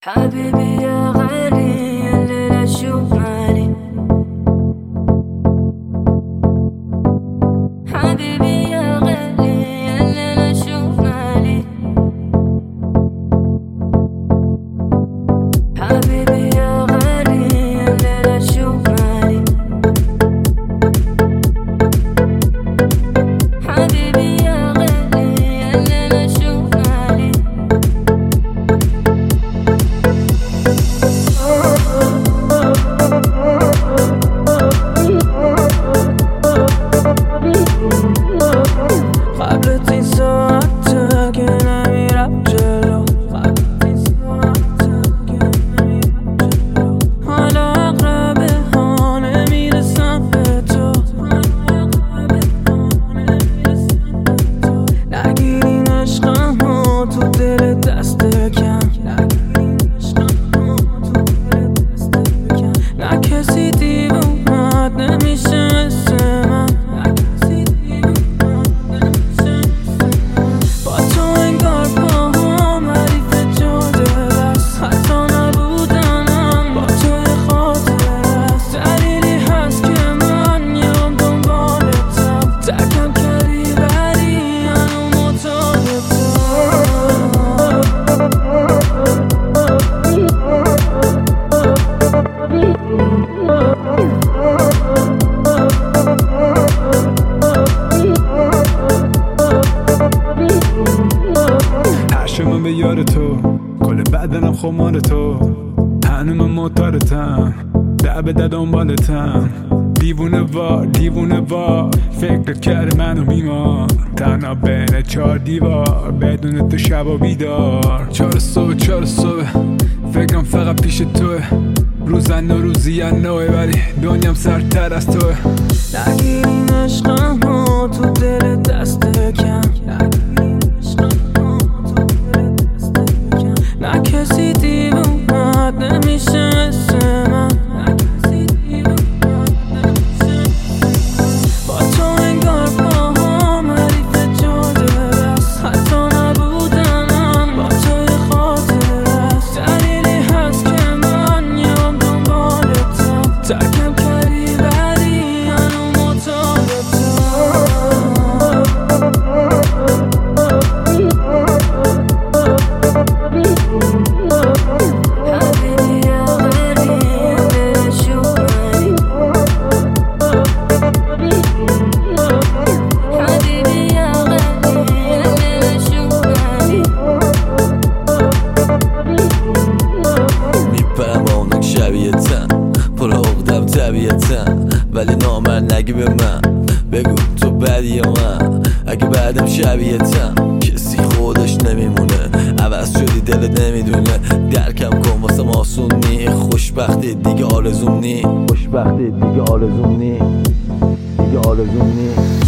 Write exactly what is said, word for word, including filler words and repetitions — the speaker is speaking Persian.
حبيبي يا غالي الليلة شوف مالي. حبيبي يا غالي الليلة شوف مالي. حبيبي يا غالي الليلة شوف مالي. حبيبي يا غالي الليلة شوف مالي. قبل تی ساعته که نمیرم جلو، قبل تی ساعته که نمیرم جلو. حالا اقربه ها نمیرسم به تو، نگیرین عشقم ها تو دل دست کم، نگیرین عشقم ها تو دل دست کم. نه کسی دیوونت نمیشه مثل من، نه کسی دیوونت نمیشه. با تو انگار پاهام حریف جاده بس، حتی نبودنم با تو خاطره است. دلیلی هست که من میام دنبالتم، ترکم کردی ولی هنوز معتادتم. هرشمون به یار تو، کل بدنم خمار تو، هنوز من معتادتم، در به در دنبالتم. دیوونه وار دیوونه وار فکرت کرده منو بیمار، تنها بین چهار دیوار بدون تو شب و بیدار. چهار صبح چهار صبح فکرم فقط پیش توه، روزن و روزی نوه ولی دنیام سرتر از توه. نگیرین عشقم ها تو دل دست کم، نگیرین عشقم ها تو دل دست کم. نه کسی دیوونت نمیشه مثل من، نه کسی دیوونت نمیشه. با تو انگار پاهام حریف جاده بس، حتی نبودنم با تو خاطره است. دلیلی هست که من میام دنبالتم، ترکم کردی ولی هنوز معتادتم. حبيبي يا غالي الليلة شوف مالي. حبيبي يا غالي الليلة شوف مالي. میپرم با اونک شبیهتن، پر عقدم طبیعتن، ولی نامرد نگی به من، بگو تو بدی یا من. اگه بعدم شبیهتن کسی خودش نمیمونه، عوض شدی دلت نمیدونه. درکم کن واسم آسون نی، خوشبختی دیگه آرزوم نی، خوشبختی دیگه آرزوم نی، دیگه آرزوم نی.